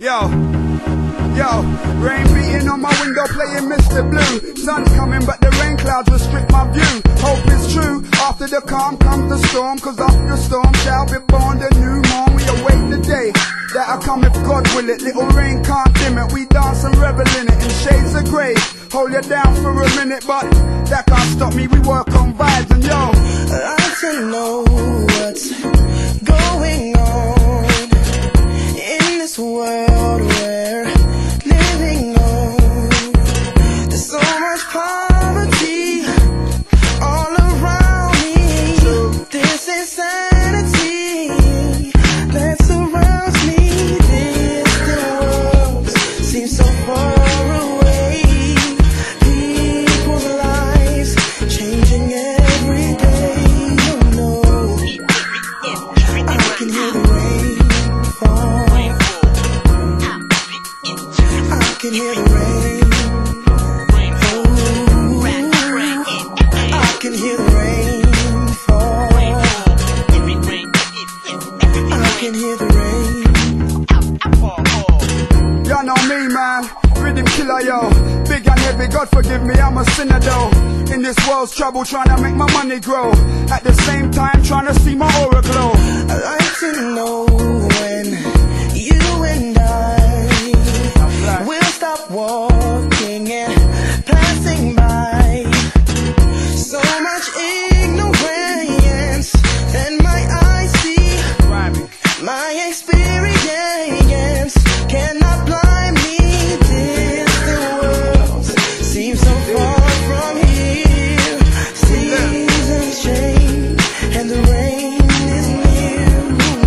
Yo, rain beating on my window playing Mr. Blue. Sun's coming but the rain clouds restrict my view. Hope is true, after the calm comes the storm. Cause after the storm shall be born the new morn. We await the day that'll come if God will it. Little rain can't dim it, we dance and revel in it. In shades of grey, hold you down for a minute. But that can't stop me, we work on vibes. And yo, I like to know what's going on in this world we're living on. There's so much poverty all around me. This insanity that surrounds me. Distant worlds seem so far away. People's lives changing every day. You know, I can hear the rain fall. I can hear the rain. Oh, I can hear the rain fall. I can hear the rain. y'all know me, man, rhythm killer, yo. Big and heavy, God forgive me, I'm a sinner though. In this world's trouble, trying to make my money grow. At the same time, trying to see my aura glow. I like to know when you and I will stop walking and passing by. So much ignorance that my eyes see. My experience cannot blind me. Distant worlds seem so far from here. Seasons change and the rain is near.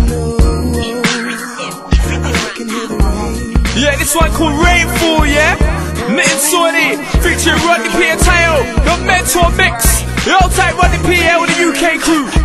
I can hear the rain. Yeah, this one called Rainfall, yeah? Mitten Sorty, featuring Rodney P and Tayo, the Mentor Mix. The old type Rodney P with the UK crew.